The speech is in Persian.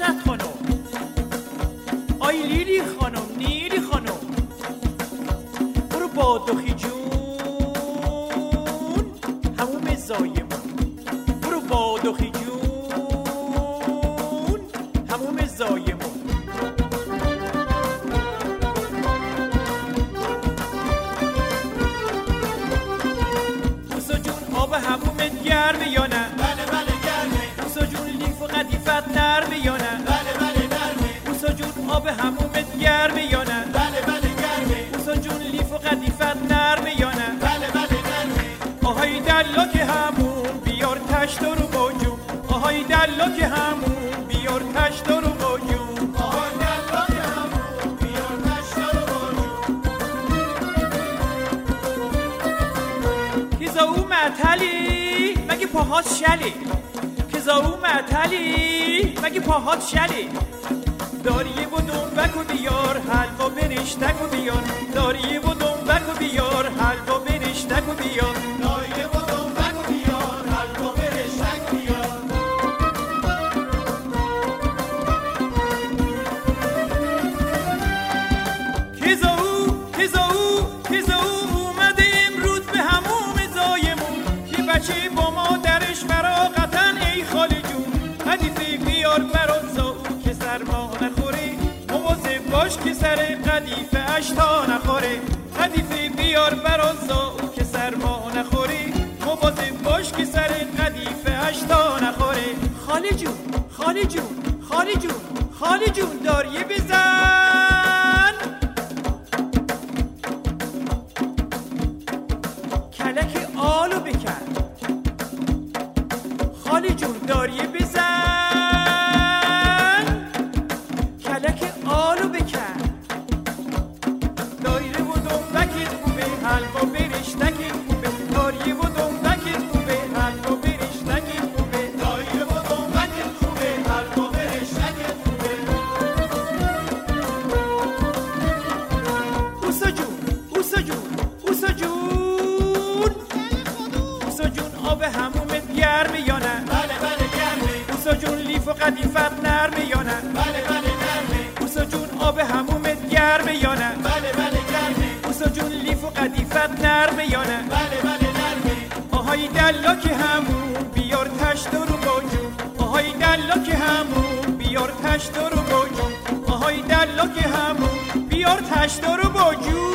نصرت خانم، آی لیلی خانم، نیلی خانم، برو با دخی جون هموم زایمون، برو با دخی جون هموم زایمون. موسا جون آب همومت گرمه یا نه؟ بله بله گرمه. موسا جون لیف و قدیفت نرمه یا نه؟ بله بله نرمه. موسا جون آب همومت گرمه یا نه؟ بله بله گرمه. موسا جون لیف و قدیفت نرمه یا نه؟ بله بله نرمه. آهای دلاک همون بیار تشت رو با جون، آهای دلاک همون بیار تشت رو با جون، آهای دلاک همون بیار تشت رو با جون. کیزا او معطلی مگه پاهات شلی، کیزا او معطلی مگه پاهات شلی، داریه و دنبک و بیار حلوا برشتک و بیار، داریه و دنبک و بیار حلوا برشتک و بیار، دایه و دنبک و بیار حلوا برشتک بیار. کیزا او اومده امروز به هموم زایمون، که بچه با مادرش فراغتن ای خاله جون، قدیفه بیار برات زاو که سرما نخوره، مواظب باش که سر قدیفه اشتا نخوره، قدیفه بیار برات زاو که سرما نخوره، مواظب باش که سر قدیفه اشتا نخوره. خاله جون خاله جون خاله جون خاله جون داریه بزن، کلک آلو بکن، خاله جون داریه بزن، کلک آلو بکن، دایره و دنبکت خوبه حلوا برشتکت خوبه، دایره و دنبکت خوبه حلوا برشتکت خوبه، دایه و دنبکت خوبه حلوا برشتکت خوبه. اوسا جون اوسا جون اوسا جون اوسا جون آب همومت گرمه یا نه؟ بله بله گرمه. اوسا جون لیف و قدیفت نرمه یا نه؟ بله بله نرمه. اوسا جون آب همومت گرمه یا نه؟ بله بله گرمه. اوسا جون لیف و قدیفت نرمه یا نه؟ بله بله نرمه. آهای دلاک همون بیار تشت رو با جون، آهای دلاک همون بیار تشت رو با جون، آهای دلاک همون بیار تشت رو با جون.